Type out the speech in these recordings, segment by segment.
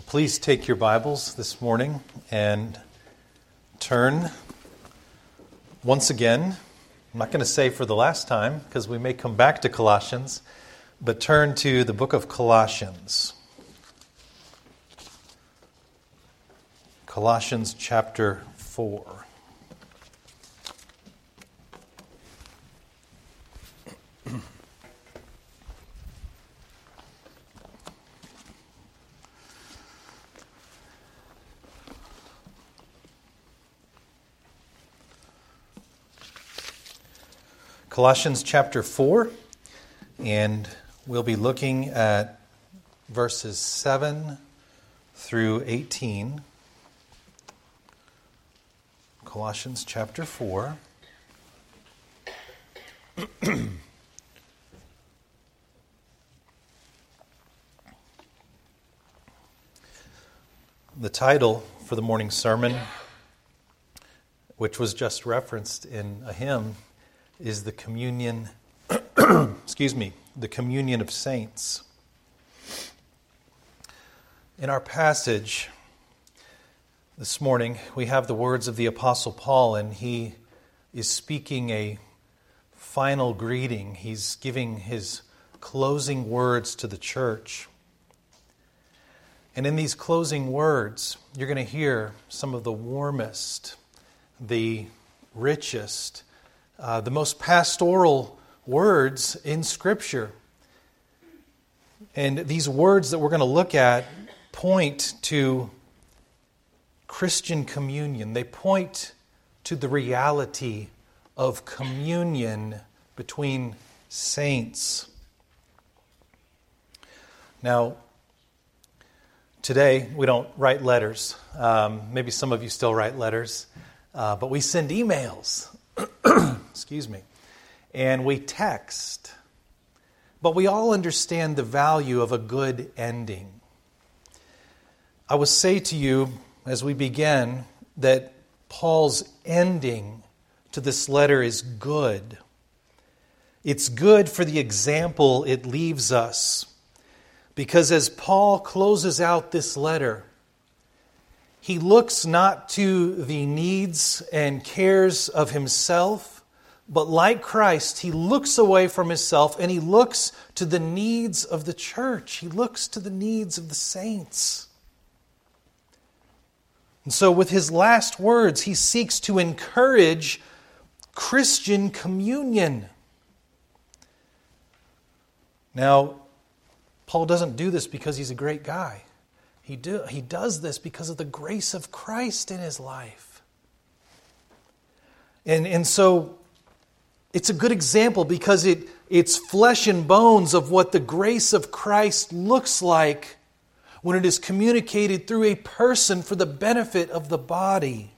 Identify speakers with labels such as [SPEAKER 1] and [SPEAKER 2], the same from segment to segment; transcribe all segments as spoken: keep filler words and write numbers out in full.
[SPEAKER 1] Please take your Bibles this morning and turn once again. I'm not going to say for the last time because we may come back to Colossians, but turn to the book of Colossians. Colossians chapter four. Colossians chapter four, and we'll be looking at verses seven through eighteen. Colossians chapter four. The title for the morning sermon, which was just referenced in a hymn, is the communion, excuse me, the communion of saints. In our passage this morning, we have the words of the Apostle Paul, and he is speaking a final greeting. He's giving his closing words to the church. And in these closing words, you're going to hear some of the warmest, the richest, Uh, the most pastoral words in Scripture. And these words that we're going to look at point to Christian communion. They point to the reality of communion between saints. Now, today we don't write letters. Um, maybe some of you still write letters. Uh, but we send emails. Excuse me. And we text. But we all understand the value of a good ending. I will say to you as we begin that Paul's ending to this letter is good. It's good for the example it leaves us. Because as Paul closes out this letter, he looks not to the needs and cares of himself, but like Christ, he looks away from himself and he looks to the needs of the church. He looks to the needs of the saints. And so with his last words, he seeks to encourage Christian communion. Now, Paul doesn't do this because he's a great guy. He, do, he does this because of the grace of Christ in his life. And, and so it's a good example because it, it's flesh and bones of what the grace of Christ looks like when it is communicated through a person for the benefit of the body.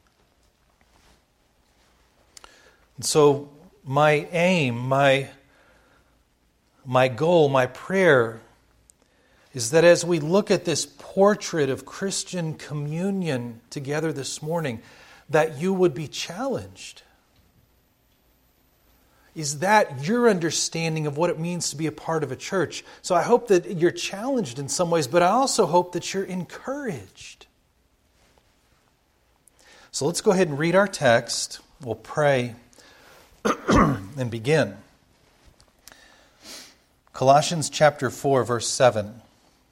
[SPEAKER 1] And so my aim, my, my goal, my prayer is that as we look at this portrait of Christian communion together this morning, that you would be challenged. Is that your understanding of what it means to be a part of a church? So I hope that you're challenged in some ways, but I also hope that you're encouraged. So let's go ahead and read our text. We'll pray and begin. Colossians chapter four, verse seven.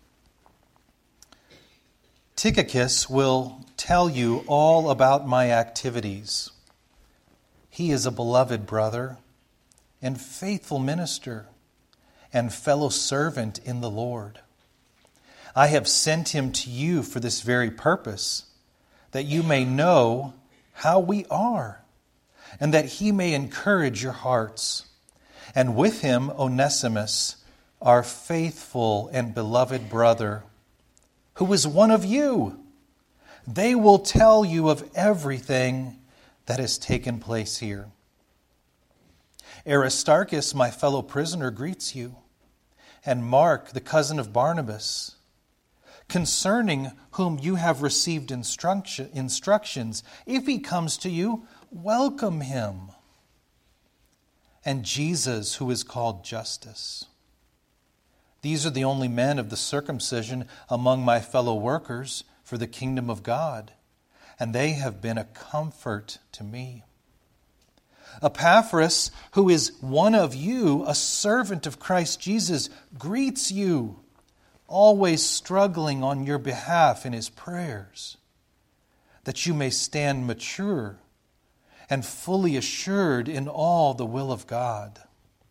[SPEAKER 1] Tychicus will tell you all about my activities. He is a beloved brother and faithful minister and fellow servant in the Lord. I have sent him to you for this very purpose, that you may know how we are, and that he may encourage your hearts. And with him Onesimus, our faithful and beloved brother, who is one of you. They will tell you of everything that has taken place here. Aristarchus, my fellow prisoner, greets you, and Mark, the cousin of Barnabas, concerning whom you have received instruction, instructions. If he comes to you, welcome him. And Jesus, who is called Justus. These are the only men of the circumcision among my fellow workers for the kingdom of God, and they have been a comfort to me. Epaphras, who is one of you, a servant of Christ Jesus, greets you, always struggling on your behalf in his prayers, that you may stand mature and fully assured in all the will of God.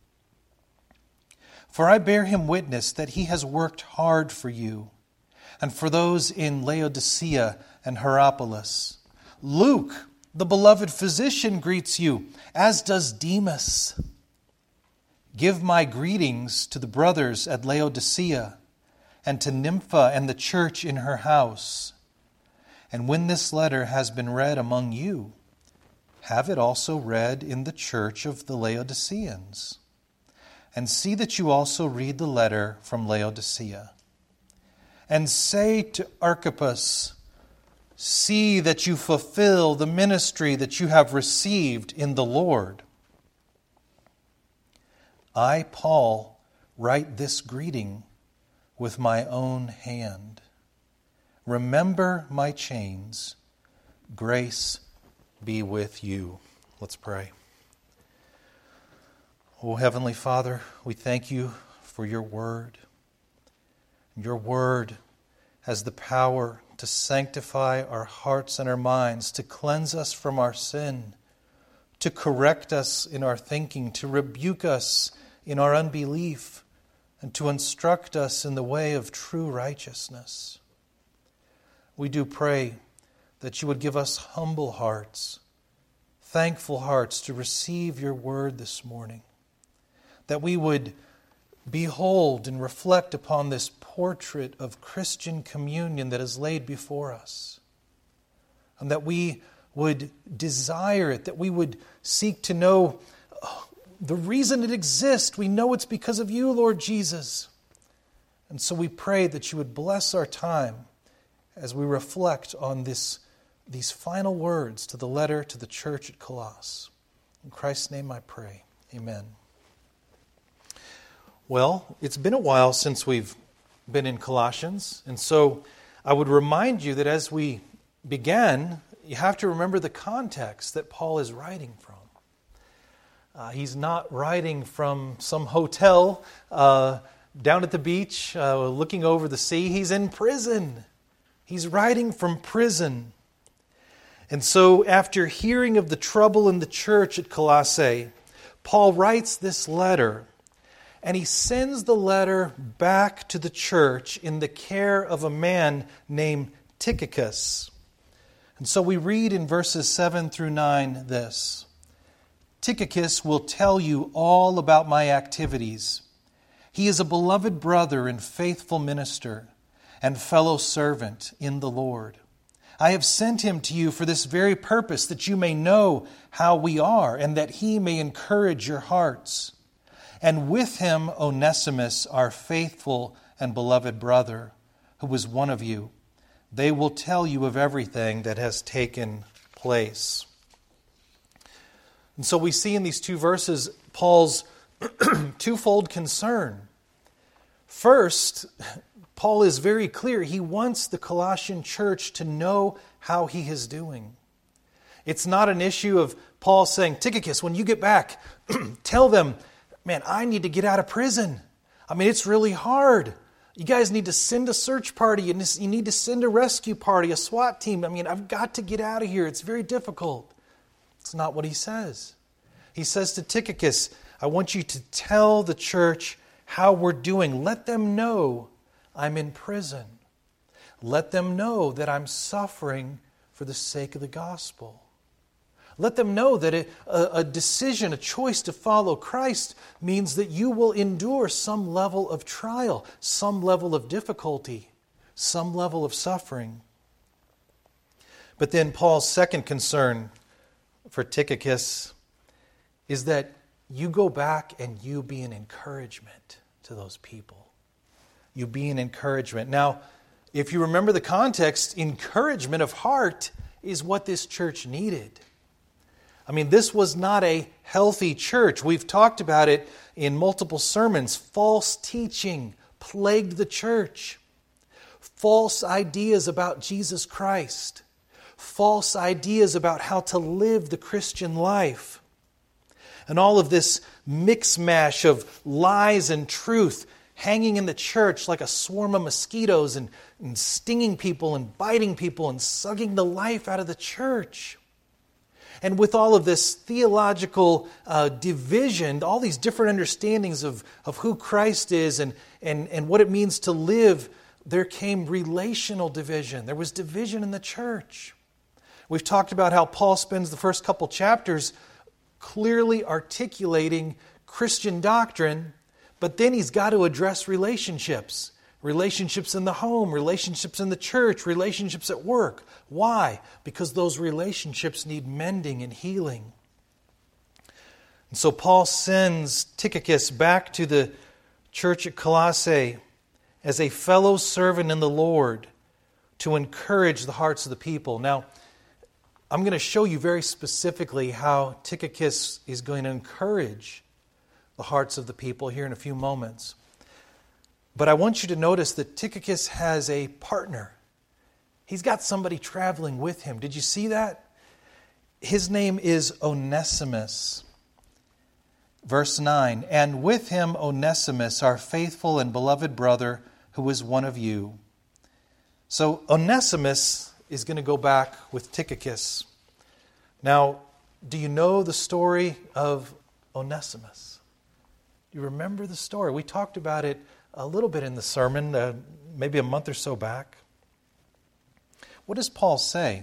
[SPEAKER 1] For I bear him witness that he has worked hard for you, and for those in Laodicea and Hierapolis. Luke, the beloved physician, greets you, as does Demas. Give my greetings to the brothers at Laodicea, and to Nympha and the church in her house. And when this letter has been read among you, have it also read in the church of the Laodiceans. And see that you also read the letter from Laodicea. And say to Archippus, see that you fulfill the ministry that you have received in the Lord. I, Paul, write this greeting with my own hand. Remember my chains. Grace be with you. Let's pray. Oh, Heavenly Father, we thank you for your word. Your word has the power to sanctify our hearts and our minds, to cleanse us from our sin, to correct us in our thinking, to rebuke us in our unbelief, and to instruct us in the way of true righteousness. We do pray that you would give us humble hearts, thankful hearts to receive your word this morning, that we would behold and reflect upon this portrait of Christian communion that is laid before us, and that we would desire it, that we would seek to know oh, the reason it exists. We know it's because of you, Lord Jesus. And so we pray that you would bless our time as we reflect on this, these final words to the letter to the church at Colossus. In Christ's name I pray. Amen. Well, it's been a while since we've been in Colossians, and so I would remind you that as we began, you have to remember the context that Paul is writing from. Uh, he's not writing from some hotel uh, down at the beach uh, looking over the sea. He's in prison. He's writing from prison. And so after hearing of the trouble in the church at Colossae, Paul writes this letter. And he sends the letter back to the church in the care of a man named Tychicus. And so we read in verses seven through nine this. Tychicus will tell you all about my activities. He is a beloved brother and faithful minister and fellow servant in the Lord. I have sent him to you for this very purpose, that you may know how we are and that he may encourage your hearts. And with him Onesimus, our faithful and beloved brother, who was one of you. They will tell you of everything that has taken place. And so we see in these two verses Paul's twofold concern. First, Paul is very clear. He wants the Colossian church to know how he is doing. It's not an issue of Paul saying, Tychicus, when you get back, tell them, man, I need to get out of prison. I mean, it's really hard. You guys need to send a search party. You need to send a rescue party, a SWAT team. I mean, I've got to get out of here. It's very difficult. It's not what he says. He says to Tychicus, I want you to tell the church how we're doing. Let them know I'm in prison. Let them know that I'm suffering for the sake of the gospel. Let them know that a, a decision, a choice to follow Christ means that you will endure some level of trial, some level of difficulty, some level of suffering. But then Paul's second concern for Tychicus is that you go back and you be an encouragement to those people. You be an encouragement. Now, if you remember the context, encouragement of heart is what this church needed. I mean, this was not a healthy church. We've talked about it in multiple sermons. False teaching, plagued the church. False ideas about Jesus Christ. False ideas about how to live the Christian life. And all of this mix-mash of lies and truth hanging in the church like a swarm of mosquitoes and, and stinging people and biting people and sucking the life out of the church. And with all of this theological uh, division, all these different understandings of, of who Christ is and, and, and what it means to live, there came relational division. There was division in the church. We've talked about how Paul spends the first couple chapters clearly articulating Christian doctrine, but then he's got to address relationships. Relationships in the home, relationships in the church, relationships at work. Why? Because those relationships need mending and healing. And so Paul sends Tychicus back to the church at Colossae as a fellow servant in the Lord to encourage the hearts of the people. Now, I'm going to show you very specifically how Tychicus is going to encourage the hearts of the people here in a few moments. But I want you to notice that Tychicus has a partner. He's got somebody traveling with him. Did you see that? His name is Onesimus. Verse nine, and with him Onesimus, our faithful and beloved brother, who is one of you. So Onesimus is going to go back with Tychicus. Now, do you know the story of Onesimus? Do you remember the story? We talked about it a little bit in the sermon, uh, maybe a month or so back. What does Paul say?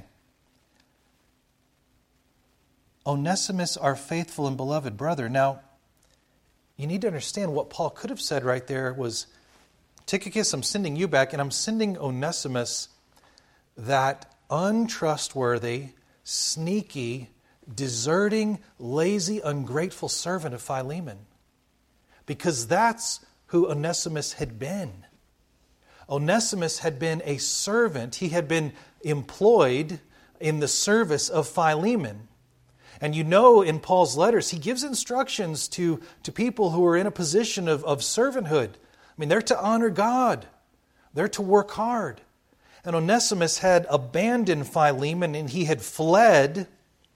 [SPEAKER 1] Onesimus, our faithful and beloved brother. Now, you need to understand what Paul could have said right there was, Tychicus, I'm sending you back, and I'm sending Onesimus, that untrustworthy, sneaky, deserting, lazy, ungrateful servant of Philemon. Because that's who Onesimus had been. Onesimus had been a servant. He had been employed in the service of Philemon. And you know in Paul's letters, he gives instructions to, to people who are in a position of, of servanthood. I mean, they're to honor God. They're to work hard. And Onesimus had abandoned Philemon and he had fled.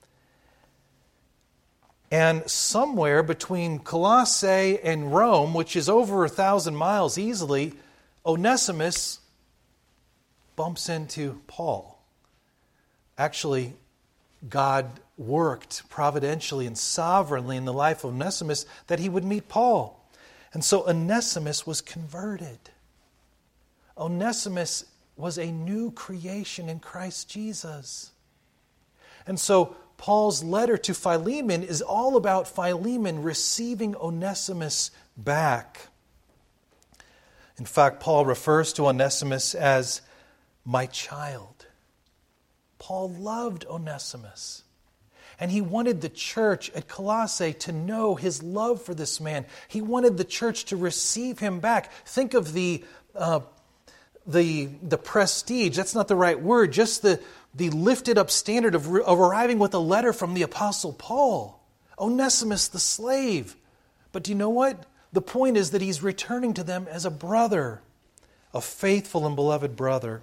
[SPEAKER 1] And somewhere between Colossae and Rome, which is over a thousand miles easily, Onesimus bumps into Paul. Actually, God worked providentially and sovereignly in the life of Onesimus that he would meet Paul. And so Onesimus was converted. Onesimus was a new creation in Christ Jesus. And so Paul's letter to Philemon is all about Philemon receiving Onesimus back. In fact, Paul refers to Onesimus as my child. Paul loved Onesimus. And he wanted the church at Colossae to know his love for this man. He wanted the church to receive him back. Think of the uh, the the prestige. That's not the right word. Just the, the lifted up standard of, of arriving with a letter from the Apostle Paul. Onesimus the slave. But do you know what? The point is that he's returning to them as a brother, a faithful and beloved brother.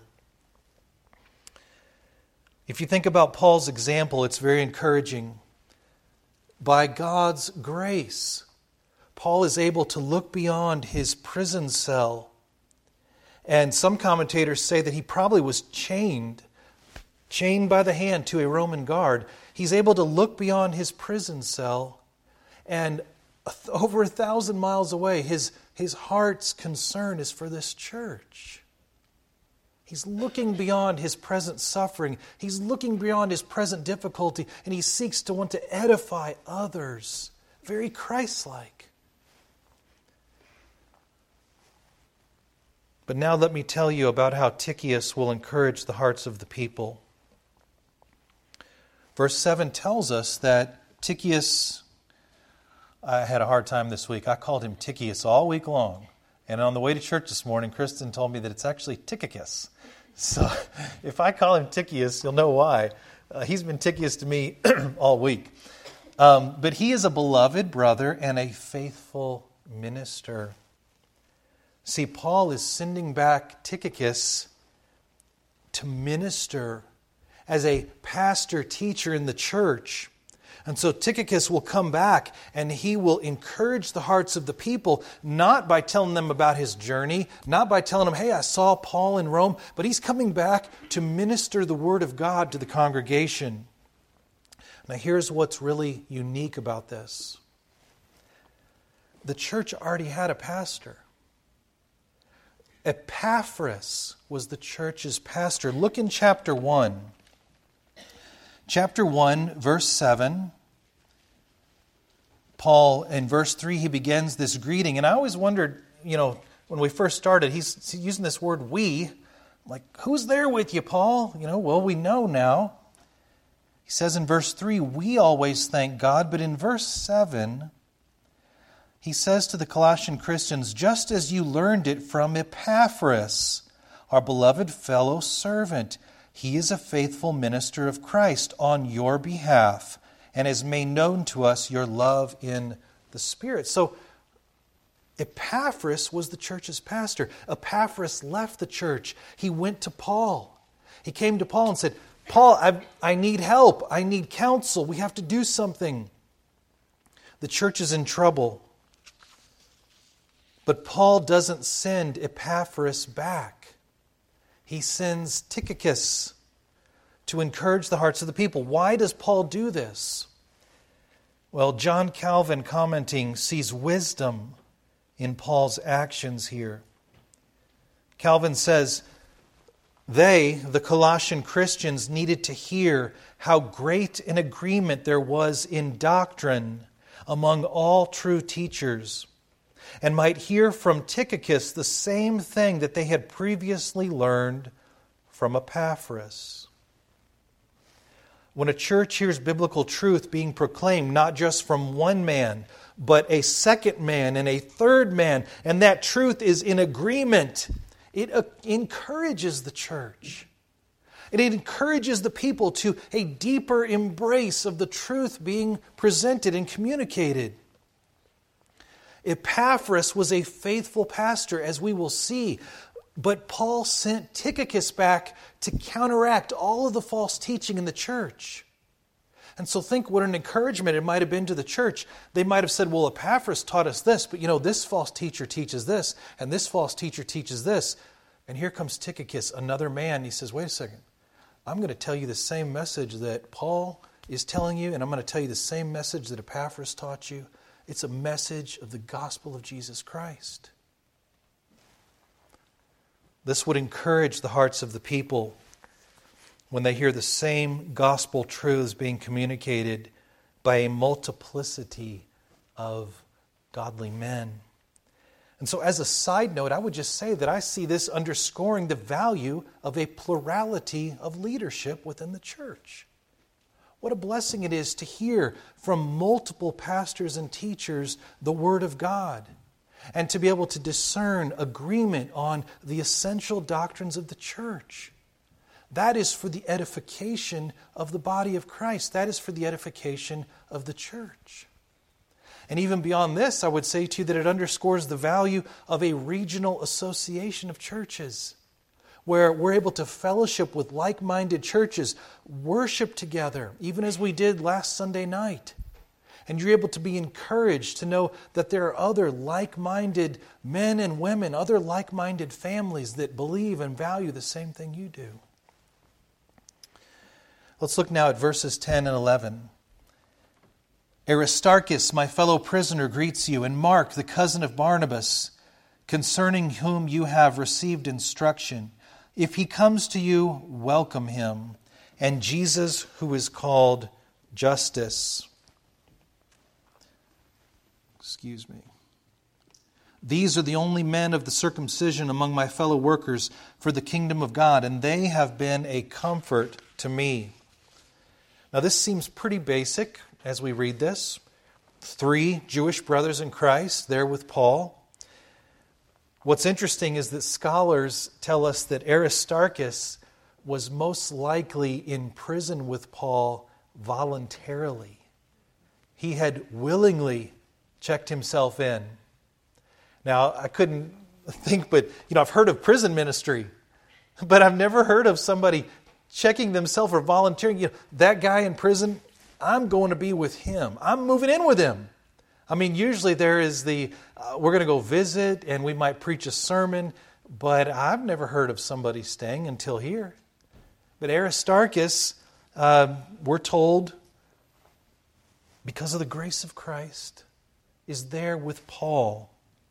[SPEAKER 1] If you think about Paul's example, it's very encouraging. By God's grace, Paul is able to look beyond his prison cell. And some commentators say that he probably was chained, chained by the hand to a Roman guard. He's able to look beyond his prison cell, and over a thousand miles away, his, his heart's concern is for this church. He's looking beyond his present suffering. He's looking beyond his present difficulty, and he seeks to want to edify others. Very Christ-like. But now let me tell you about how Tychicus will encourage the hearts of the people. Verse seven tells us that Tychicus, I had a hard time this week. I called him Tychicus all week long. And on the way to church this morning, Kristen told me that it's actually Tychicus. So if I call him Tychicus, you'll know why. Uh, he's been Tychicus to me all week. Um, but he is a beloved brother and a faithful minister. See, Paul is sending back Tychicus to minister as a pastor teacher in the church. And so Tychicus will come back and he will encourage the hearts of the people, not by telling them about his journey, not by telling them, hey, I saw Paul in Rome, but he's coming back to minister the word of God to the congregation. Now here's what's really unique about this. The church already had a pastor. Epaphras was the church's pastor. Look in chapter one. Chapter one, verse seven. Paul, in verse three, he begins this greeting. And I always wondered, you know, when we first started, he's using this word we. Like, who's there with you, Paul? You know, well, we know now. He says in verse three, we always thank God. But in verse seven, he says to the Colossian Christians, just as you learned it from Epaphras, our beloved fellow servant. He is a faithful minister of Christ on your behalf and has made known to us your love in the Spirit. So Epaphras was the church's pastor. Epaphras left the church. He went to Paul. He came to Paul and said, Paul, I, I need help. I need counsel. We have to do something. The church is in trouble. But Paul doesn't send Epaphras back. He sends Tychicus to encourage the hearts of the people. Why does Paul do this? Well, John Calvin, commenting, sees wisdom in Paul's actions here. Calvin says, they, the Colossian Christians, needed to hear how great an agreement there was in doctrine among all true teachers, and might hear from Tychicus the same thing that they had previously learned from Epaphras. When a church hears biblical truth being proclaimed, not just from one man, but a second man and a third man, and that truth is in agreement, it encourages the church. It encourages the people to a deeper embrace of the truth being presented and communicated. Epaphras was a faithful pastor, as we will see, but Paul sent Tychicus back to counteract all of the false teaching in the church. And so think what an encouragement it might have been to the church. They might have said, well, Epaphras taught us this, but you know, this false teacher teaches this, and this false teacher teaches this. And here comes Tychicus, another man. He says, wait a second, I'm going to tell you the same message that Paul is telling you, and I'm going to tell you the same message that Epaphras taught you. It's a message of the gospel of Jesus Christ. This would encourage the hearts of the people when they hear the same gospel truths being communicated by a multiplicity of godly men. And so as a side note, I would just say that I see this underscoring the value of a plurality of leadership within the church. What a blessing it is to hear from multiple pastors and teachers the Word of God, and to be able to discern agreement on the essential doctrines of the church. That is for the edification of the body of Christ. That is for the edification of the church. And even beyond this, I would say to you that it underscores the value of a regional association of churches, where we're able to fellowship with like-minded churches, worship together, even as we did last Sunday night. And you're able to be encouraged to know that there are other like-minded men and women, other like-minded families that believe and value the same thing you do. Let's look now at verses ten and eleven. Aristarchus, my fellow prisoner, greets you, and Mark, the cousin of Barnabas, concerning whom you have received instruction. If he comes to you, welcome him. And Jesus, who is called Justus. Excuse me. These are the only men of the circumcision among my fellow workers for the kingdom of God, and they have been a comfort to me. Now this seems pretty basic as we read this. Three Jewish brothers in Christ there with Paul. What's interesting is that scholars tell us that Aristarchus was most likely in prison with Paul voluntarily. He had willingly checked himself in. Now, I couldn't think, but you know, I've heard of prison ministry, but I've never heard of somebody checking themselves or volunteering. You know, that guy in prison, I'm going to be with him. I'm moving in with him. I mean, usually there is the, uh, we're going to go visit and we might preach a sermon, but I've never heard of somebody staying until here. But Aristarchus, uh, we're told, because of the grace of Christ, is there with Paul.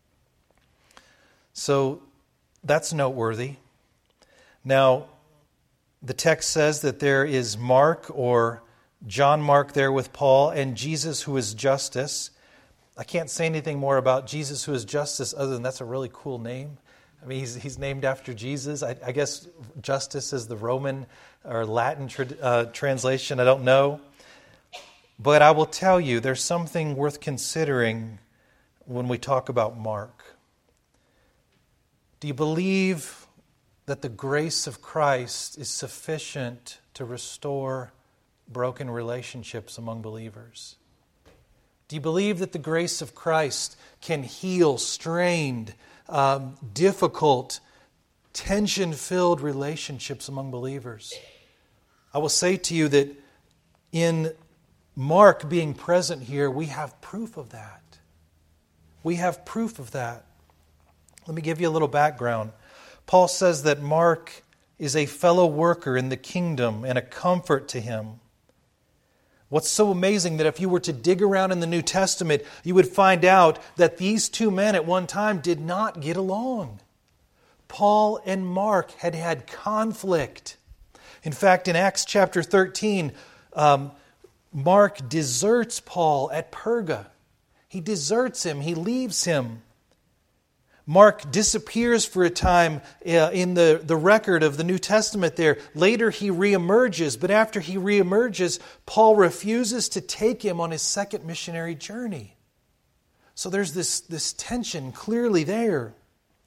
[SPEAKER 1] So that's noteworthy. Now, the text says that there is Mark or John Mark there with Paul and Jesus who is Justus. I can't say anything more about Jesus who is Justus other than that's a really cool name. I mean, he's, he's named after Jesus. I, I guess Justus is the Roman or Latin tra- uh, translation. I don't know. But I will tell you, there's something worth considering when we talk about Mark. Do you believe that the grace of Christ is sufficient to restore broken relationships among believers? Do you believe that the grace of Christ can heal strained, um, difficult, tension-filled relationships among believers? I will say to you that in Mark being present here, we have proof of that. We have proof of that. Let me give you a little background. Paul says that Mark is a fellow worker in the kingdom and a comfort to him. What's so amazing that if you were to dig around in the New Testament, you would find out that these two men at one time did not get along. Paul and Mark had had conflict. In fact, in Acts chapter thirteen, um, Mark deserts Paul at Perga. He deserts him. He leaves him. Mark disappears for a time in the, the record of the New Testament there. Later he reemerges, but after he reemerges, Paul refuses to take him on his second missionary journey. So there's this, this tension clearly there.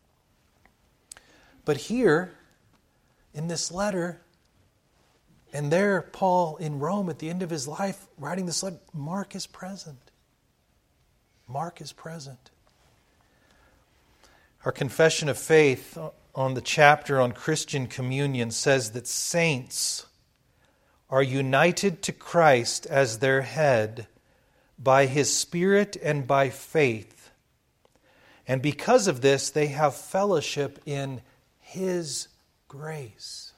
[SPEAKER 1] But here, in this letter, and there Paul in Rome at the end of his life writing this letter, Mark is present. Mark is present. Our confession of faith on the chapter on Christian communion says that saints are united to Christ as their head by His Spirit and by faith. And because of this, they have fellowship in His grace.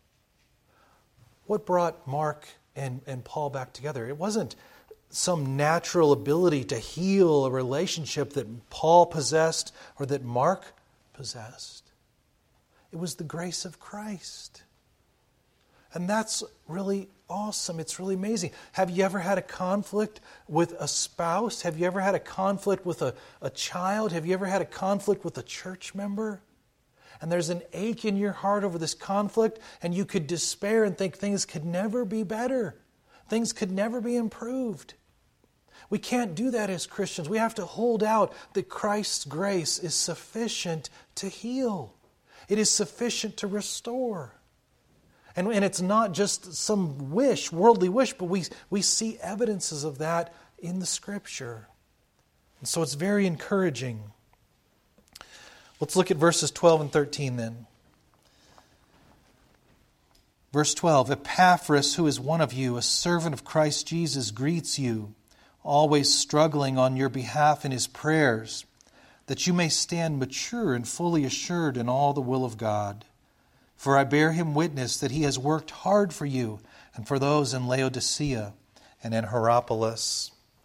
[SPEAKER 1] What brought Mark and, and Paul back together? It wasn't some natural ability to heal a relationship that Paul possessed or that Mark possessed. It was the grace of Christ. And that's really awesome. It's really amazing. Have you ever had a conflict with a spouse? Have you ever had a conflict with a, a child? Have you ever had a conflict with a church member? And there's an ache in your heart over this conflict, and you could despair and think things could never be better. Things could never be improved. We can't do that as Christians. We have to hold out that Christ's grace is sufficient to heal. It is sufficient to restore. And, and it's not just some wish, worldly wish, but we, we see evidences of that in the Scripture. And so it's very encouraging. Let's look at verses twelve and thirteen then. Verse twelve, Epaphras, who is one of you, a servant of Christ Jesus, greets you, always struggling on your behalf in his prayers, that you may stand mature and fully assured in all the will of God. For I bear him witness that he has worked hard for you and for those in Laodicea and in Hierapolis.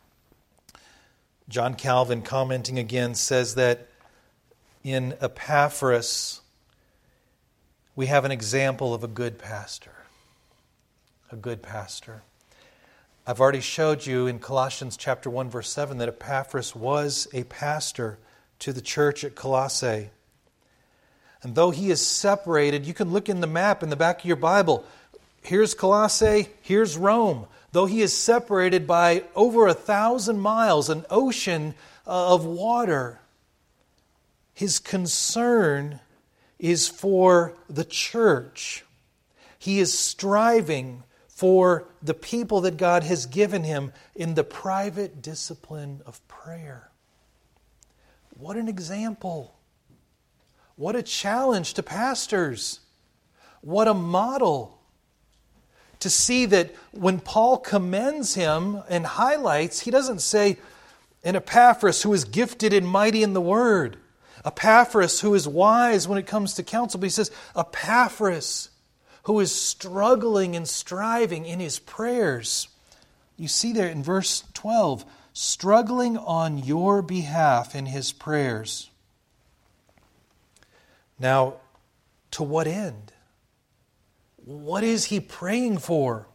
[SPEAKER 1] John Calvin, commenting again, says that in Epaphras, we have an example of a good pastor. A good pastor. I've already showed you in Colossians chapter one, verse seven, that Epaphras was a pastor to the church at Colossae. And though he is separated, you can look in the map in the back of your Bible. Here's Colossae, here's Rome. Though he is separated by over a thousand miles, an ocean of water, his concern is for the church. He is striving for the people that God has given him in the private discipline of prayer. What an example. What a challenge to pastors. What a model. To see that when Paul commends him and highlights, he doesn't say, "And Epaphras, who is gifted and mighty in the word. Epaphras, who is wise when it comes to counsel." But he says, Epaphras, who is struggling and striving in his prayers. You see there in verse twelve, struggling on your behalf in his prayers. Now, to what end? What is he praying for?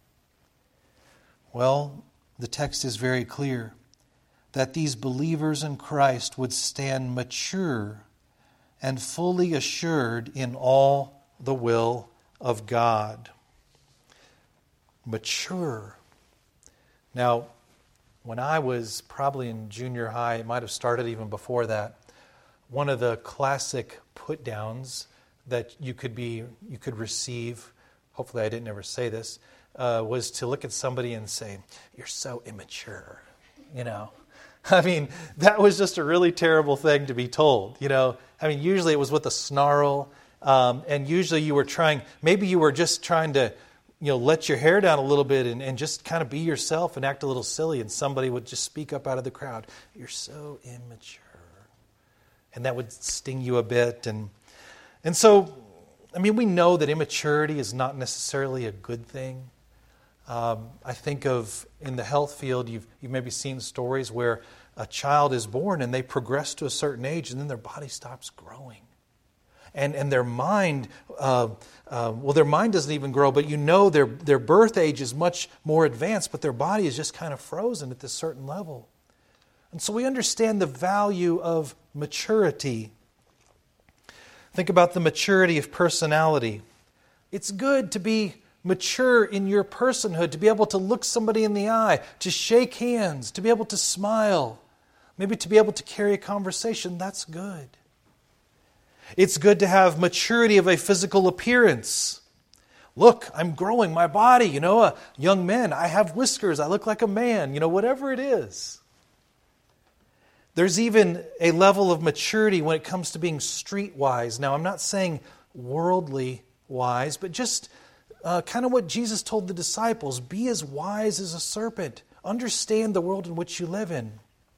[SPEAKER 1] Well, the text is very clear. That these believers in Christ would stand mature and fully assured in all the will of God. Mature. Now, when I was probably in junior high, it might have started even before that, one of the classic put-downs that you could be, you could receive, hopefully I didn't ever say this, uh, was to look at somebody and say, "You're so immature," you know. I mean, that was just a really terrible thing to be told, you know. I mean, usually it was with a snarl, um, and usually you were trying, maybe you were just trying to, you know, let your hair down a little bit and, and just kind of be yourself and act a little silly, and somebody would just speak up out of the crowd, "You're so immature." And that would sting you a bit. And, and so, I mean, we know that immaturity is not necessarily a good thing. Um, I think of, in the health field, you've, you've maybe seen stories where a child is born and they progress to a certain age and then their body stops growing. And and their mind, uh, uh, well, their mind doesn't even grow, but you know their, their birth age is much more advanced, but their body is just kind of frozen at this certain level. And so we understand the value of maturity. Think about the maturity of personality. It's good to be mature in your personhood, to be able to look somebody in the eye, to shake hands, to be able to smile, maybe to be able to carry a conversation. That's good. It's good to have maturity of a physical appearance. Look, I'm growing my body. You know, a young man, I have whiskers. I look like a man. You know, whatever it is. There's even a level of maturity when it comes to being streetwise. Now, I'm not saying worldly wise, but just uh, kind of what Jesus told the disciples. Be as wise as a serpent. Understand the world in which you live in.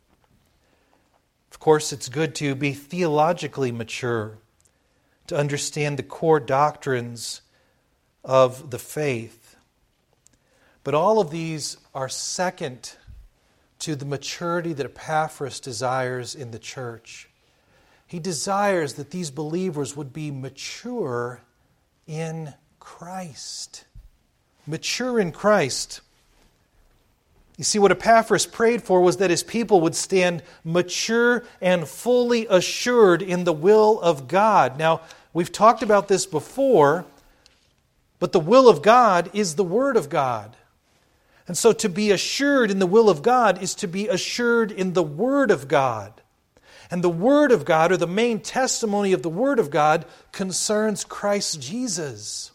[SPEAKER 1] Of course, it's good to be theologically mature, to understand the core doctrines of the faith. But all of these are second to the maturity that Epaphras desires in the church. He desires that these believers would be mature in Christ. Mature in Christ. You see, what Epaphras prayed for was that his people would stand mature and fully assured in the will of God. Now, we've talked about this before, but the will of God is the Word of God. And so to be assured in the will of God is to be assured in the Word of God. And the Word of God, or the main testimony of the Word of God, concerns Christ Jesus.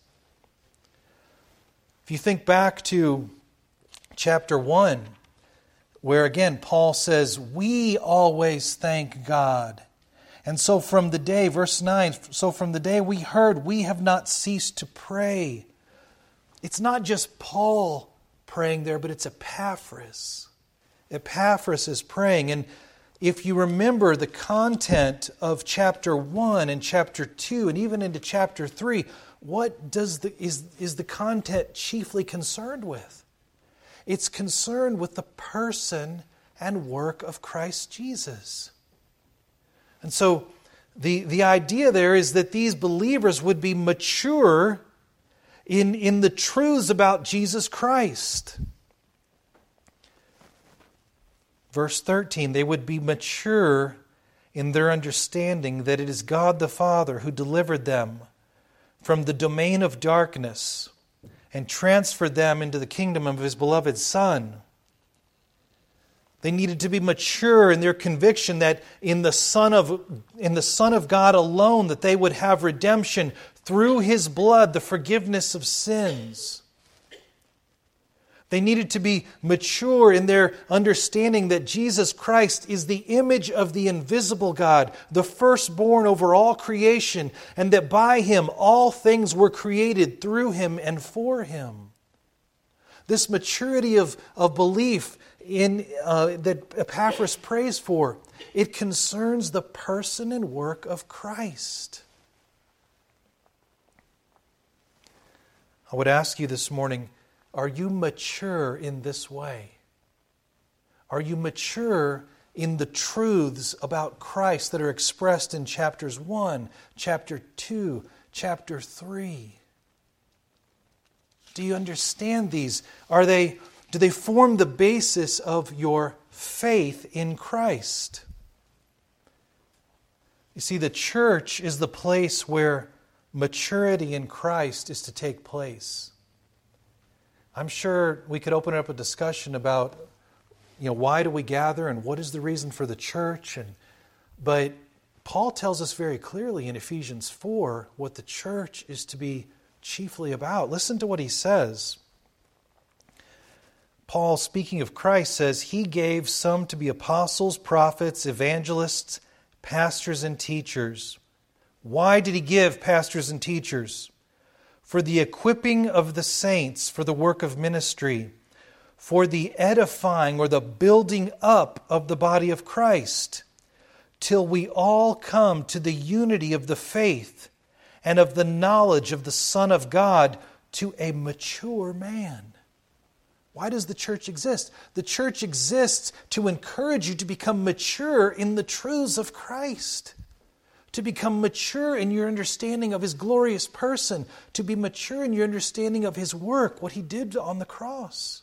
[SPEAKER 1] If you think back to chapter one, where again Paul says, we always thank God. And so from the day, verse nine, so from the day we heard, we have not ceased to pray. It's not just Paul praying there, but it's Epaphras. Epaphras is praying. And if you remember the content of chapter one and chapter two and even into chapter three, what does the is, is the content chiefly concerned with? It's concerned with the person and work of Christ Jesus. And so the, the idea there is that these believers would be mature in, in the truths about Jesus Christ. Verse thirteen, they would be mature in their understanding that it is God the Father who delivered them from the domain of darkness and transferred them into the kingdom of His beloved Son. They needed to be mature in their conviction that in the Son of, in the Son of God alone that they would have redemption through His blood, the forgiveness of sins. They needed to be mature in their understanding that Jesus Christ is the image of the invisible God, the firstborn over all creation, and that by Him all things were created through Him and for Him. This maturity of, of belief in uh, that Epaphras prays for, it concerns the person and work of Christ. I would ask you this morning, are you mature in this way? Are you mature in the truths about Christ that are expressed in chapters one, chapter two, chapter three? Do you understand these? Are they, do they form the basis of your faith in Christ? You see, the church is the place where maturity in Christ is to take place. I'm sure we could open up a discussion about, you know, why do we gather and what is the reason for the church? And but Paul tells us very clearly in Ephesians four what the church is to be chiefly about. Listen to what he says. Paul, speaking of Christ, says, He gave some to be apostles, prophets, evangelists, pastors, and teachers. Why did He give pastors and teachers? For the equipping of the saints for the work of ministry, for the edifying or the building up of the body of Christ, till we all come to the unity of the faith and of the knowledge of the Son of God, to a mature man. Why does the church exist? The church exists to encourage you to become mature in the truths of Christ. To become mature in your understanding of His glorious person, to be mature in your understanding of His work, what He did on the cross.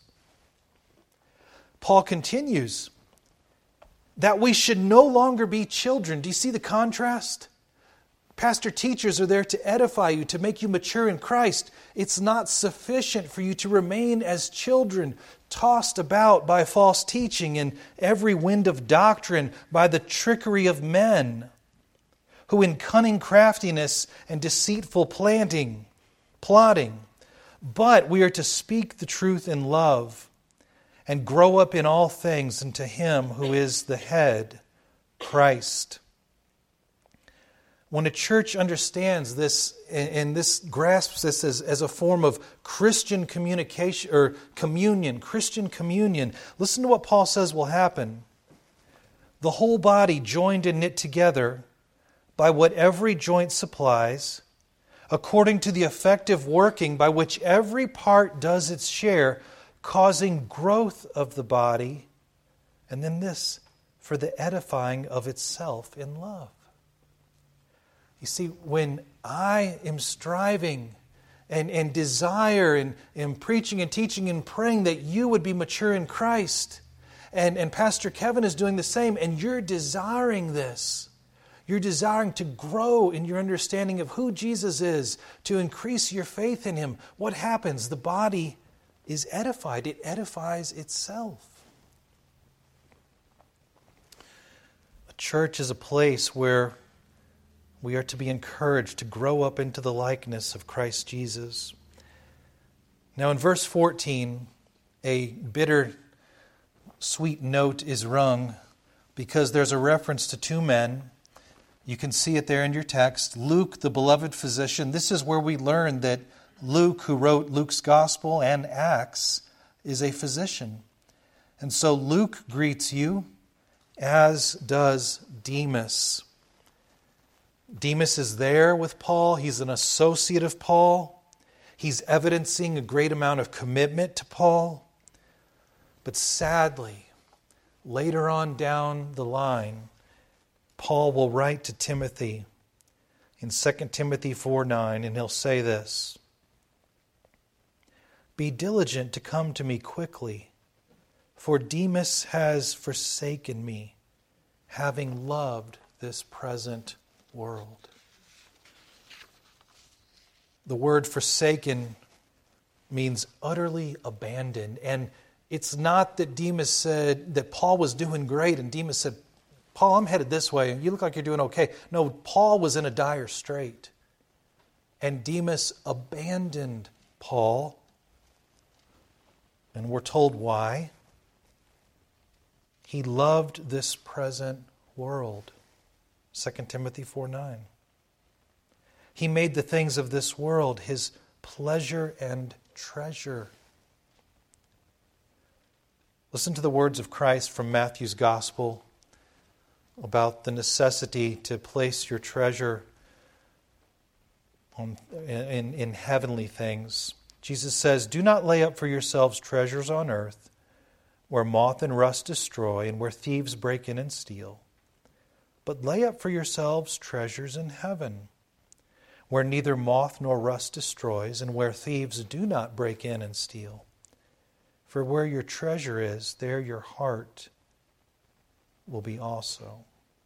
[SPEAKER 1] Paul continues that we should no longer be children. Do you see the contrast? Pastor teachers are there to edify you, to make you mature in Christ. It's not sufficient for you to remain as children, tossed about by false teaching and every wind of doctrine, by the trickery of men, who in cunning craftiness and deceitful planting, plotting, but we are to speak the truth in love and grow up in all things into Him who is the head, Christ. When a church understands this and this grasps this as, as a form of Christian communication or communion, Christian communion, listen to what Paul says will happen. The whole body joined and knit together by what every joint supplies, according to the effective working by which every part does its share, causing growth of the body, and then this, for the edifying of itself in love. You see, when I am striving and, and desire and, and preaching and teaching and praying that you would be mature in Christ, and, and Pastor Kevin is doing the same, and you're desiring this, you're desiring to grow in your understanding of who Jesus is, to increase your faith in Him. What happens? The body is edified. It edifies itself. A church is a place where we are to be encouraged to grow up into the likeness of Christ Jesus. Now in verse fourteen, a bitter, sweet note is rung because there's a reference to two men. You can see it there in your text. Luke, the beloved physician. This is where we learn that Luke, who wrote Luke's Gospel and Acts, is a physician. And so Luke greets you, as does Demas. Demas is there with Paul. He's an associate of Paul. He's evidencing a great amount of commitment to Paul. But sadly, later on down the line, Paul will write to Timothy in Second Timothy four nine, and he'll say this: "Be diligent to come to me quickly, for Demas has forsaken me, having loved this present world." The word forsaken means utterly abandoned. And it's not that Demas said that Paul was doing great and Demas said, "Paul, I'm headed this way and you look like you're doing okay." No, Paul was in a dire strait. And Demas abandoned Paul. And we're told why. He loved this present world. Second Timothy four nine. He made the things of this world his pleasure and treasure. Listen to the words of Christ from Matthew's Gospel about the necessity to place your treasure on, in, in heavenly things. Jesus says, "Do not lay up for yourselves treasures on earth, where moth and rust destroy, and where thieves break in and steal. But lay up for yourselves treasures in heaven, where neither moth nor rust destroys, and where thieves do not break in and steal. For where your treasure is, there your heart will be also."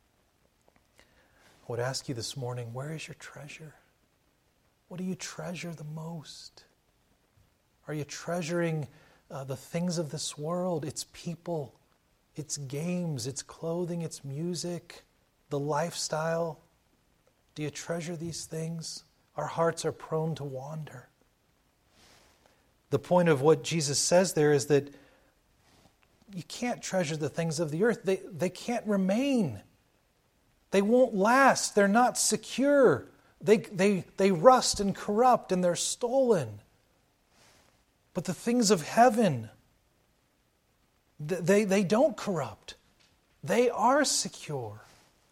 [SPEAKER 1] I would ask you this morning, where is your treasure? What do you treasure the most? Are you treasuring uh, the things of this world, its people, its games, its clothing, its music, the lifestyle? Do you treasure these things? Our hearts are prone to wander. The point of what Jesus says there is that you can't treasure the things of the earth. They, they can't remain. They won't last. They're not secure. They, they, they rust and corrupt and they're stolen. But the things of heaven, they, they don't corrupt. They are secure.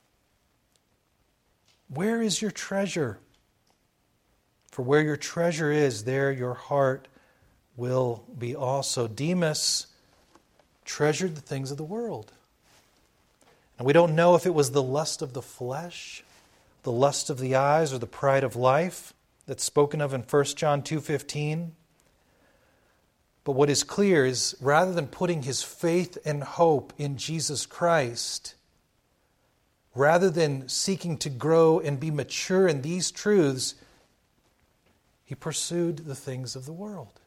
[SPEAKER 1] Where is your treasure? For where your treasure is, there your heart will be also. Demas treasured the things of the world. And we don't know if it was the lust of the flesh, the lust of the eyes, or the pride of life that's spoken of in First John two fifteen. But what is clear is, rather than putting his faith and hope in Jesus Christ, rather than seeking to grow and be mature in these truths, he pursued the things of the world.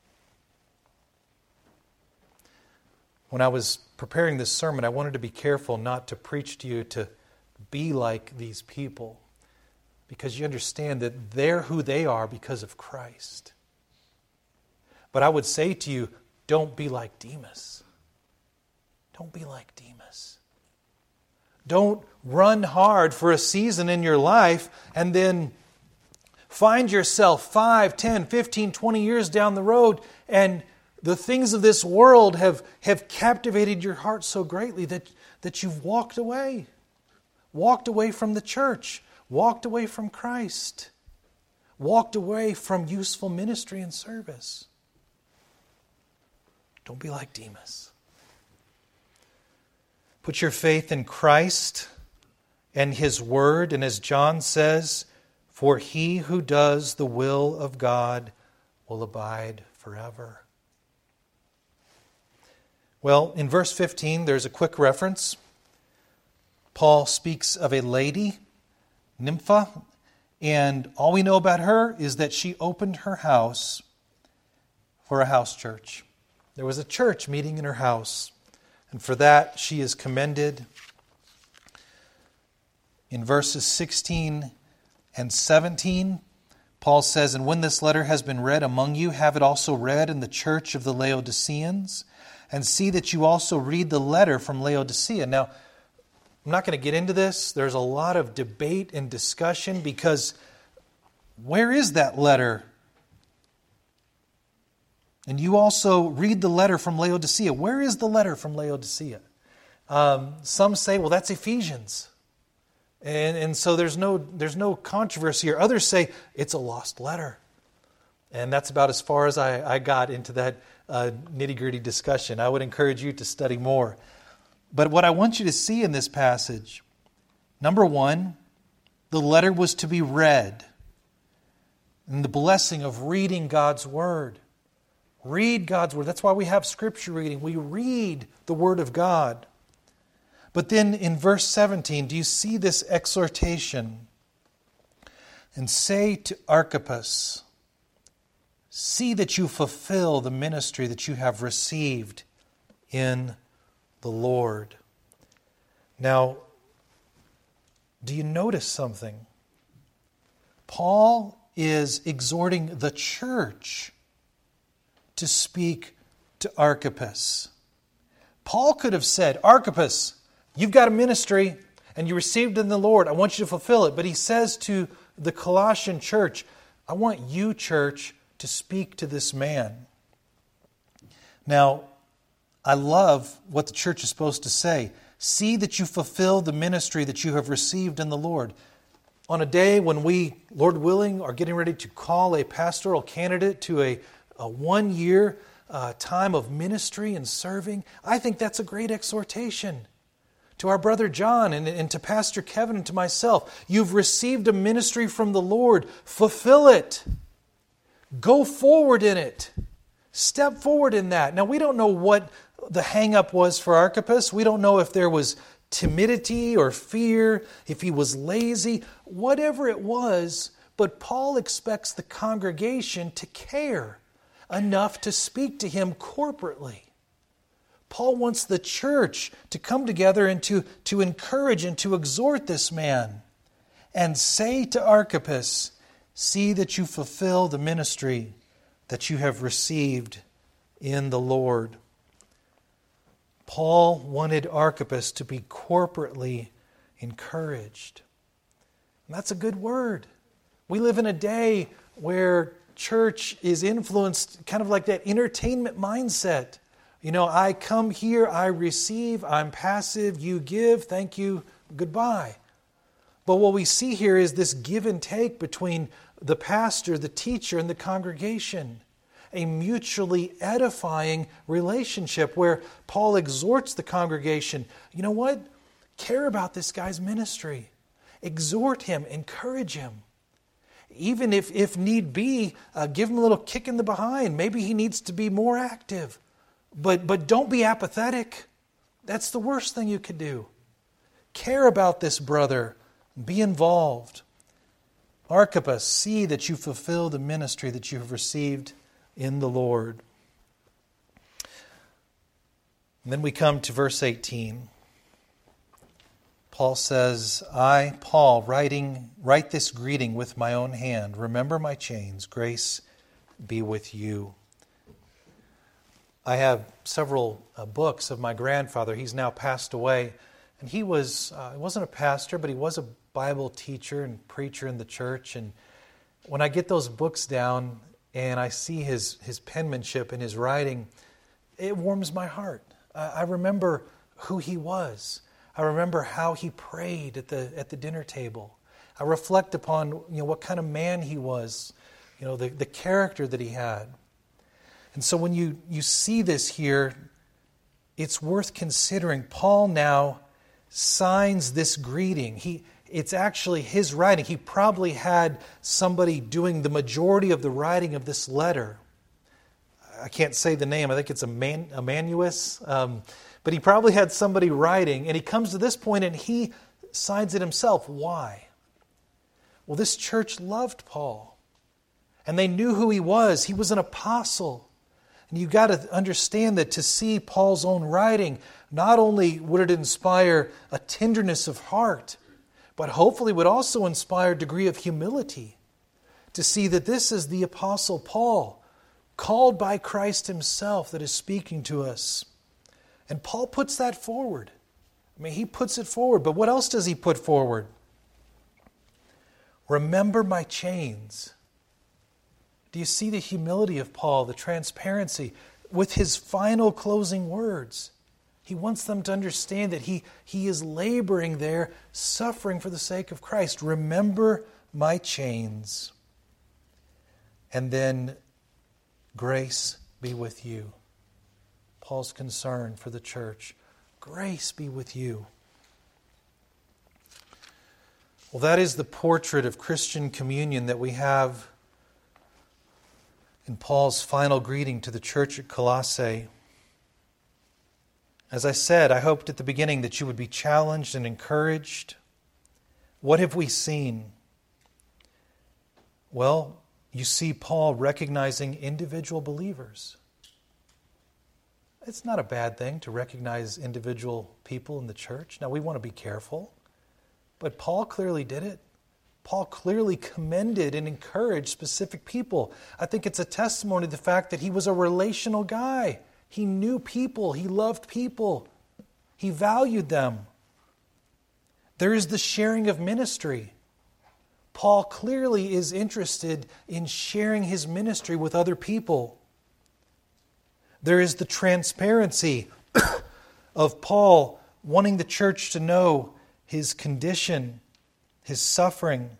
[SPEAKER 1] When I was preparing this sermon, I wanted to be careful not to preach to you to be like these people, because you understand that they're who they are because of Christ. But I would say to you, don't be like Demas. Don't be like Demas. Don't run hard for a season in your life and then find yourself five, ten, fifteen, twenty years down the road and the things of this world have, have captivated your heart so greatly that, that you've walked away. Walked away from the church. Walked away from Christ. Walked away from useful ministry and service. Don't be like Demas. Put your faith in Christ and His Word, and as John says, for he who does the will of God will abide forever. Well, in verse fifteen, there's a quick reference. Paul speaks of a lady, Nympha, and all we know about her is that she opened her house for a house church. There was a church meeting in her house, and for that she is commended. In verses sixteen and seventeen, Paul says, "And when this letter has been read among you, have it also read in the church of the Laodiceans, and see that you also read the letter from Laodicea." Now, I'm not going to get into this. There's a lot of debate and discussion because where is that letter? And you also read the letter from Laodicea. Where is the letter from Laodicea? Um, some say, well, that's Ephesians. And, and so there's no, there's no controversy here. Others say it's a lost letter. And that's about as far as I, I got into that uh, nitty-gritty discussion. I would encourage you to study more. But what I want you to see in this passage, number one, the letter was to be read. And the blessing of reading God's Word. Read God's Word. That's why we have Scripture reading. We read the Word of God. But then in verse seventeen, do you see this exhortation? And say to Archippus, see that you fulfill the ministry that you have received in the Lord. Now, do you notice something? Paul is exhorting the church to speak to Archippus. Paul could have said, Archippus, you've got a ministry and you received in the Lord. I want you to fulfill it. But he says to the Colossian church, I want you, church, to speak to this man. Now, I love what the church is supposed to say. See that you fulfill the ministry that you have received in the Lord. On a day when we, Lord willing, are getting ready to call a pastoral candidate to a, a one-year uh, time of ministry and serving, I think that's a great exhortation. To our brother John and, and to Pastor Kevin and to myself, you've received a ministry from the Lord. Fulfill it. Go forward in it. Step forward in that. Now, we don't know what the hang-up was for Archippus. We don't know if there was timidity or fear, if he was lazy, whatever it was, but Paul expects the congregation to care enough to speak to him corporately. Paul wants the church to come together and to, to encourage and to exhort this man and say to Archippus, see that you fulfill the ministry that you have received in the Lord. Paul wanted Archippus to be corporately encouraged. And that's a good word. We live in a day where church is influenced kind of like that entertainment mindset. You know, I come here, I receive, I'm passive, you give, thank you, goodbye. But what we see here is this give and take between the pastor, the teacher, and the congregation. A mutually edifying relationship where Paul exhorts the congregation, you know what? Care about this guy's ministry. Exhort him, encourage him. Even if, if need be, uh, give him a little kick in the behind. Maybe he needs to be more active. But, but don't be apathetic. That's the worst thing you could do. Care about this brother. Be involved. Archippus, see that you fulfill the ministry that you have received in the Lord. And then we come to verse eighteen. Paul says, I, Paul, writing, write this greeting with my own hand. Remember my chains. Grace be with you. I have several uh, books of my grandfather. He's now passed away. And he was, uh, he wasn't a pastor, but he was a Bible teacher and preacher in the church. And when I get those books down and I see his, his penmanship and his writing, it warms my heart. I, I remember who he was. I remember how he prayed at the at the dinner table. I reflect upon you know what kind of man he was, you know, the, the character that he had. And so when you, you see this here, it's worth considering. Paul now signs this greeting. He It's actually his writing. He probably had somebody doing the majority of the writing of this letter. I can't say the name. I think it's Eman- Emmanuus. Um, but he probably had somebody writing. And he comes to this point and he signs it himself. Why? Well, this church loved Paul. And they knew who he was. He was an apostle. And you've got to understand that to see Paul's own writing, not only would it inspire a tenderness of heart, but hopefully would also inspire a degree of humility to see that this is the Apostle Paul, called by Christ himself, that is speaking to us. And Paul puts that forward. I mean, he puts it forward. But what else does he put forward? Remember my chains. Do you see the humility of Paul, the transparency? With his final closing words, he wants them to understand that he, he is laboring there, suffering for the sake of Christ. Remember my chains. And then, grace be with you. Paul's concern for the church. Grace be with you. Well, that is the portrait of Christian communion that we have in Paul's final greeting to the church at Colossae. As I said, I hoped at the beginning that you would be challenged and encouraged. What have we seen? Well, you see Paul recognizing individual believers. It's not a bad thing to recognize individual people in the church. Now, we want to be careful, but Paul clearly did it. Paul clearly commended and encouraged specific people. I think it's a testimony to the fact that he was a relational guy. He knew people. He loved people. He valued them. There is the sharing of ministry. Paul clearly is interested in sharing his ministry with other people. There is the transparency of Paul wanting the church to know his condition, his suffering.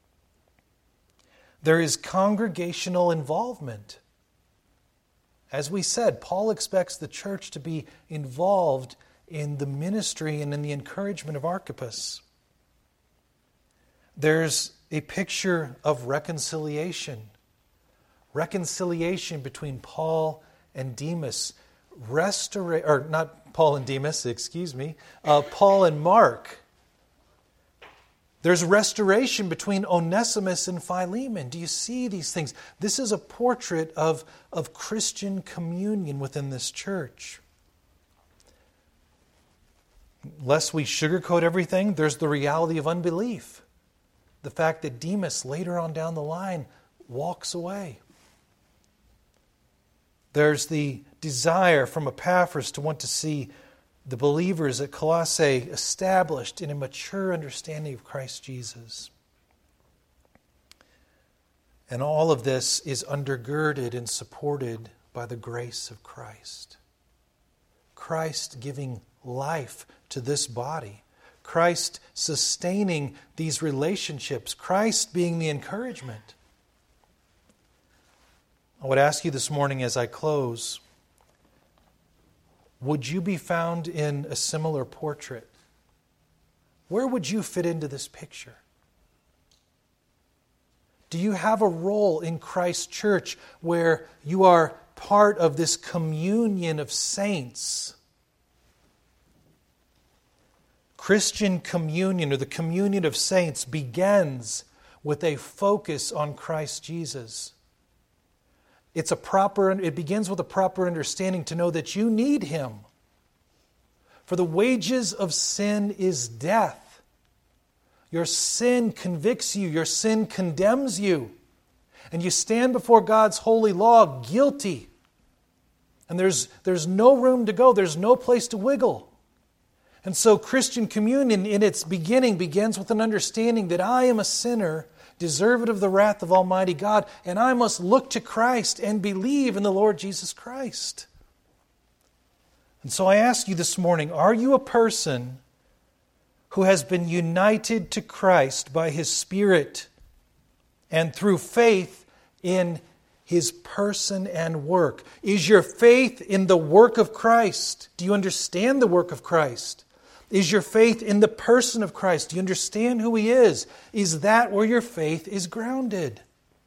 [SPEAKER 1] There is congregational involvement. As we said, Paul expects the church to be involved in the ministry and in the encouragement of Archippus. There's a picture of reconciliation. Reconciliation between Paul and Demas. Restora- or not Paul and Demas, excuse me. Uh, Paul and Mark. There's restoration between Onesimus and Philemon. Do you see these things? This is a portrait of, of Christian communion within this church. Lest we sugarcoat everything, there's the reality of unbelief. The fact that Demas, later on down the line, walks away. There's the desire from Epaphras to want to see the believers at Colossae established in a mature understanding of Christ Jesus. And all of this is undergirded and supported by the grace of Christ. Christ giving life to this body. Christ sustaining these relationships. Christ being the encouragement. I would ask you this morning as I close, would you be found in a similar portrait? Where would you fit into this picture? Do you have a role in Christ's church where you are part of this communion of saints? Christian communion, or the communion of saints, begins with a focus on Christ Jesus. It's a proper, it begins with a proper understanding to know that you need Him. For the wages of sin is death. Your sin convicts you. Your sin condemns you. And you stand before God's holy law guilty. And there's, there's no room to go. There's no place to wiggle. And so Christian communion in its beginning begins with an understanding that I am a sinner, deserved of the wrath of Almighty God, and I must look to Christ and believe in the Lord Jesus Christ. And so I ask you this morning, are you a person who has been united to Christ by His Spirit and through faith in His person and work? Is your faith in the work of Christ? Do you understand the work of Christ? Is your faith in the person of Christ? Do you understand who He is? Is that where your faith is grounded?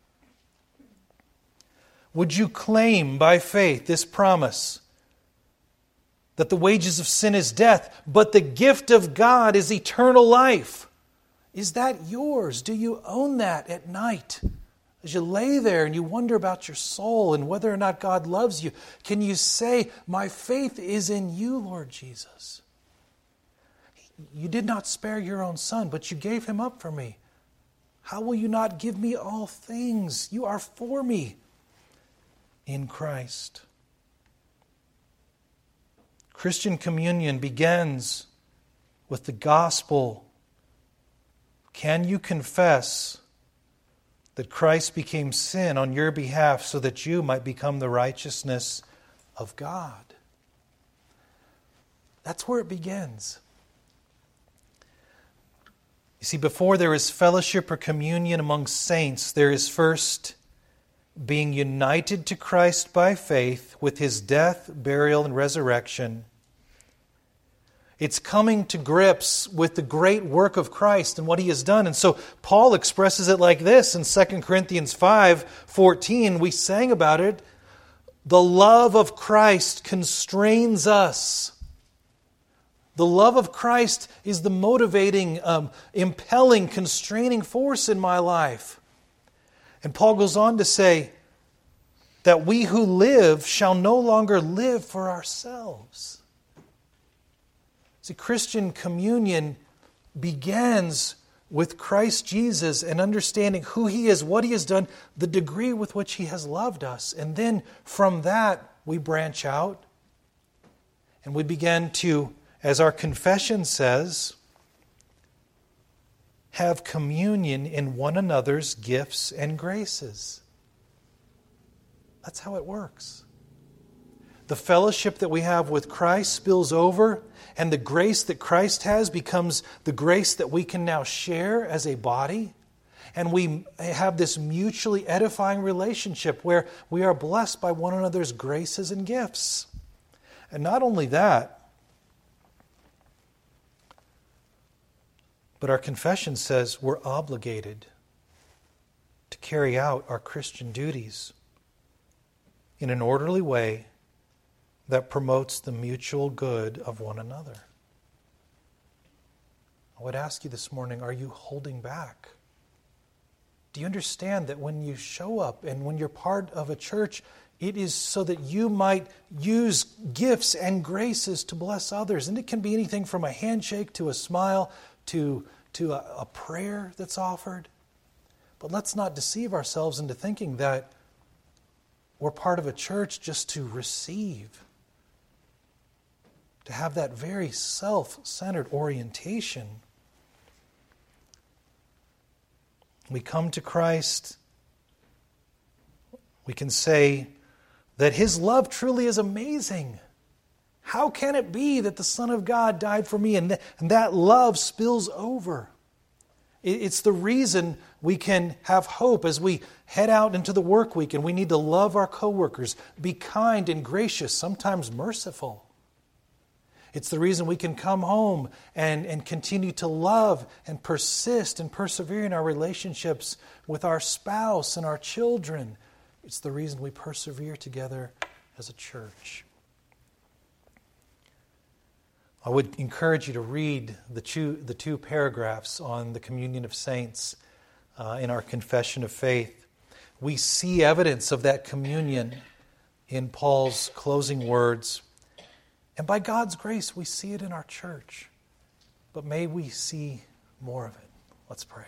[SPEAKER 1] Would you claim by faith this promise that the wages of sin is death, but the gift of God is eternal life? Is that yours? Do you own that at night? As you lay there and you wonder about your soul and whether or not God loves you, can you say, my faith is in you, Lord Jesus? You did not spare your own Son, but you gave Him up for me. How will you not give me all things? You are for me in Christ. Christian communion begins with the gospel. Can you confess that Christ became sin on your behalf so that you might become the righteousness of God? That's where it begins. You see, before there is fellowship or communion among saints, there is first being united to Christ by faith with His death, burial, and resurrection. It's coming to grips with the great work of Christ and what He has done. And so Paul expresses it like this in Second Corinthians five fourteen. We sang about it. The love of Christ constrains us. The love of Christ is the motivating, um, impelling, constraining force in my life. And Paul goes on to say that we who live shall no longer live for ourselves. See, Christian communion begins with Christ Jesus and understanding who He is, what He has done, the degree with which He has loved us. And then from that we branch out And we begin to, as our confession says, have communion in one another's gifts and graces. That's how it works. The fellowship that we have with Christ spills over, and the grace that Christ has becomes the grace that we can now share as a body. And we have this mutually edifying relationship where we are blessed by one another's graces and gifts. And not only that, but our confession says we're obligated to carry out our Christian duties in an orderly way that promotes the mutual good of one another. I would ask you this morning, are you holding back? Do you understand that when you show up and when you're part of a church, it is so that you might use gifts and graces to bless others? And it can be anything from a handshake to a smile to, to a, a prayer that's offered. But let's not deceive ourselves into thinking that we're part of a church just to receive, to have that very self-centered orientation. We come to Christ, we can say that His love truly is amazing. How can it be that the Son of God died for me and, th- and that love spills over? It, it's the reason we can have hope as we head out into the work week and we need to love our coworkers, be kind and gracious, sometimes merciful. It's the reason we can come home and, and continue to love and persist and persevere in our relationships with our spouse and our children. It's the reason we persevere together as a church. I would encourage you to read the two, the two paragraphs on the communion of saints uh, in our confession of faith. We see evidence of that communion in Paul's closing words. And by God's grace, we see it in our church. But may we see more of it. Let's pray.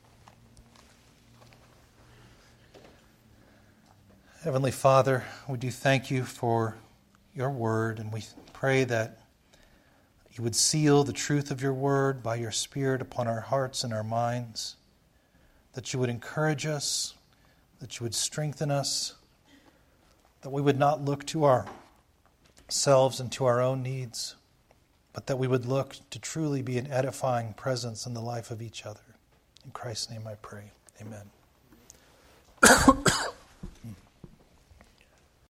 [SPEAKER 1] Heavenly Father, we do thank you for your word, and we pray that you would seal the truth of your word by your Spirit upon our hearts and our minds, that you would encourage us, that you would strengthen us, that we would not look to our selves and to our own needs, but that we would look to truly be an edifying presence in the life of each other. In Christ's name I pray. Amen.